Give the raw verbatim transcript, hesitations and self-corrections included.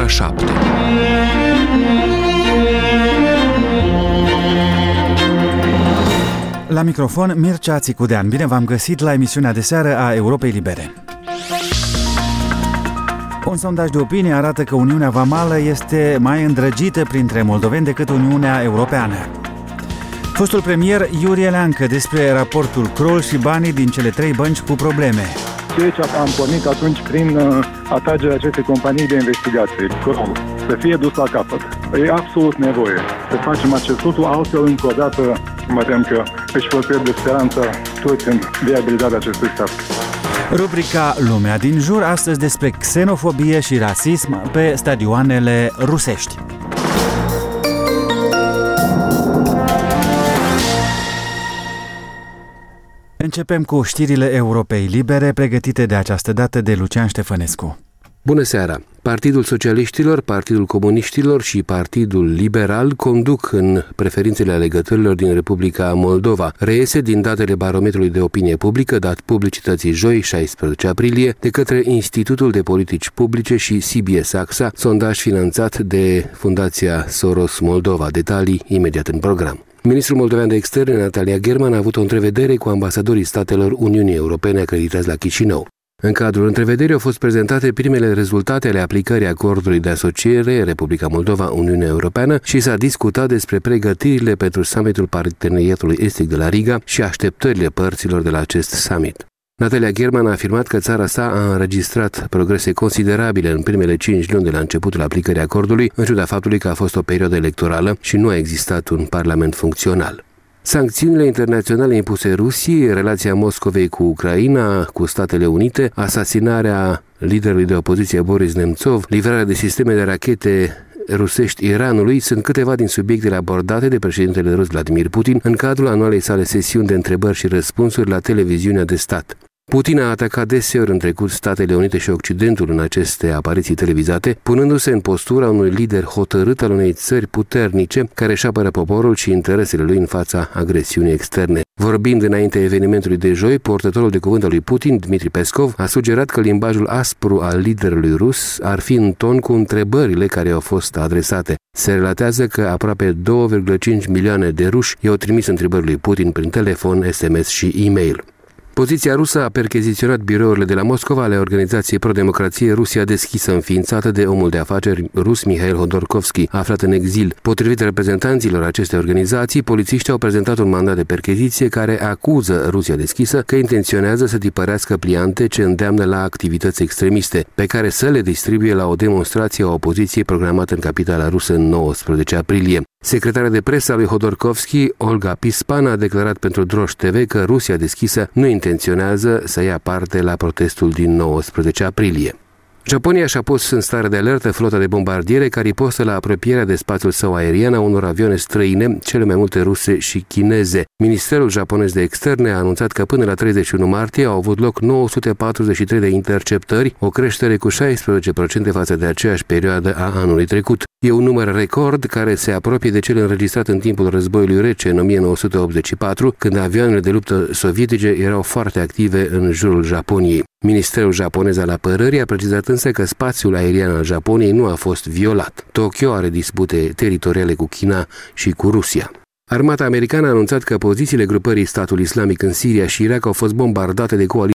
ora șapte. La microfon, Mircea Țicudean. Bine v-am găsit la emisiunea de seară a Europei Libere. Un sondaj de opinie arată că Uniunea Vamală este mai îndrăgită printre moldoveni decât Uniunea Europeană. Fostul premier Iurie Leancă despre raportul Kroll și banii din cele trei bănci cu probleme. Deci am pornit atunci prin uh, atragerea acestei companii de investigație, Kroll, să fie dus la capăt. E absolut nevoie să facem acest lucru, altfel încă o dată mă tem că își vor pierde speranța toți în viabilitatea acestui stat. Rubrica Lumea din jur, astăzi despre xenofobie și rasism pe stadioanele rusești. Începem cu știrile Europei Libere, pregătite de această dată de Lucian Ștefănescu. Bună seara! Partidul Socialiștilor, Partidul Comuniștilor și Partidul Liberal conduc în preferințele alegătorilor din Republica Moldova. Reiese din datele barometrului de opinie publică dat publicității joi, șaisprezece aprilie, de către Institutul de Politici Publice și C B S A X A, sondaj finanțat de Fundația Soros Moldova. Detalii imediat în program. Ministrul moldovean de externe, Natalia German, a avut o întrevedere cu ambasadorii statelor Uniunii Europene acreditați la Chișinău. În cadrul întrevederii au fost prezentate primele rezultate ale aplicării acordului de asociere Republica Moldova-Uniunea Europeană și s-a discutat despre pregătirile pentru summitul Parteneriatului Estic de la Riga și așteptările părților de la acest summit. Natalia German a afirmat că țara sa a înregistrat progrese considerabile în primele cinci luni de la începutul aplicării acordului, în ciuda faptului că a fost o perioadă electorală și nu a existat un parlament funcțional. Sancțiunile internaționale impuse Rusiei, relația Moscovei cu Ucraina, cu Statele Unite, asasinarea liderului de opoziție Boris Nemtsov, livrarea de sisteme de rachete rusești Iranului sunt câteva din subiectele abordate de președintele rus Vladimir Putin în cadrul anualei sale sesiuni de întrebări și răspunsuri la televiziunea de stat. Putin a atacat deseori în trecut Statele Unite și Occidentul în aceste apariții televizate, punându-se în postura unui lider hotărât al unei țări puternice care își apără poporul și interesele lui în fața agresiunii externe. Vorbind înainte evenimentului de joi, portătorul de cuvânt al lui Putin, Dmitri Peskov, a sugerat că limbajul aspru al liderului rus ar fi în ton cu întrebările care au fost adresate. Se relatează că aproape două virgulă cinci milioane de ruși i-au trimis întrebări lui Putin prin telefon, S M S și e-mail. Poziția rusă a percheziționat birourile de la Moscova ale organizației pro-democrație Rusia Deschisă, înființată de omul de afaceri rus Mihail Hodorkovski, aflat în exil. Potrivit reprezentanților acestei organizații, polițiștii au prezentat un mandat de percheziție care acuză Rusia Deschisă că intenționează să tipărească pliante ce îndeamnă la activități extremiste, pe care să le distribuie la o demonstrație a opoziției programată în capitala rusă în nouăsprezece aprilie. Secretarea de presă a lui Hodorkovski, Olga Pispan, a declarat pentru Droș T V că Rusia Deschisă nu intenționează să ia parte la protestul din nouăsprezece aprilie. Japonia și-a pus în stare de alertă flota de bombardiere care ripostă la apropierea de spațiul său aerian a unor avioane străine, cele mai multe ruse și chineze. Ministerul japonez de externe a anunțat că până la treizeci și unu martie au avut loc nouă sute patruzeci și trei de interceptări, o creștere cu șaisprezece la sută față de aceeași perioadă a anului trecut. E un număr record care se apropie de cel înregistrat în timpul războiului rece în o mie nouă sute optzeci și patru, când avioanele de luptă sovietice erau foarte active în jurul Japoniei. Ministerul japonez al apărării a precizat însă că spațiul aerian al Japoniei nu a fost violat. Tokyo are dispute teritoriale cu China și cu Rusia. Armata americană a anunțat că pozițiile grupării Statul Islamic în Siria și Irak au fost bombardate de coaliție